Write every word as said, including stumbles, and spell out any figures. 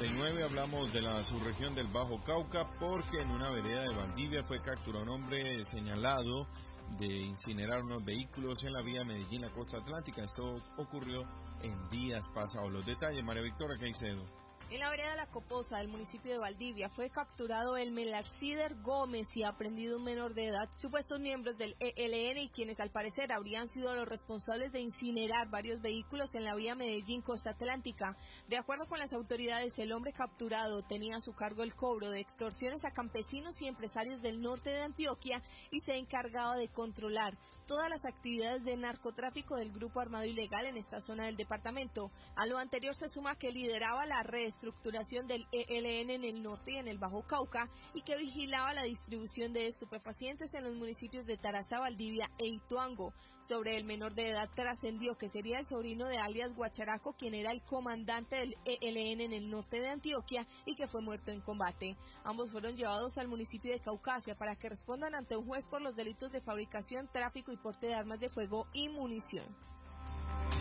cincuenta y nueve hablamos de la subregión del Bajo Cauca porque en una vereda de Valdivia fue capturado un hombre señalado de incinerar unos vehículos en la vía Medellín, la costa atlántica. Esto ocurrió en días pasados. Los detalles, María Victoria Caicedo. En la vereda La Coposa del municipio de Valdivia fue capturado el Melarcider Gómez y aprendido un menor de edad, supuestos miembros del E L N y quienes al parecer habrían sido los responsables de incinerar varios vehículos en la vía Medellín Costa Atlántica. De acuerdo con las autoridades, el hombre capturado tenía a su cargo el cobro de extorsiones a campesinos y empresarios del norte de Antioquia y se encargaba de controlar todas las actividades de narcotráfico del grupo armado ilegal en esta zona del departamento. A lo anterior se suma que lideraba la reestructuración del E L N en el norte y en el Bajo Cauca y que vigilaba la distribución de estupefacientes en los municipios de Taraza, Valdivia e Ituango. Sobre el menor de edad trascendió que sería el sobrino de alias Guacharaco, quien era el comandante del E L N en el norte de Antioquia y que fue muerto en combate. Ambos fueron llevados al municipio de Caucasia para que respondan ante un juez por los delitos de fabricación, tráfico y porte de armas de fuego y munición.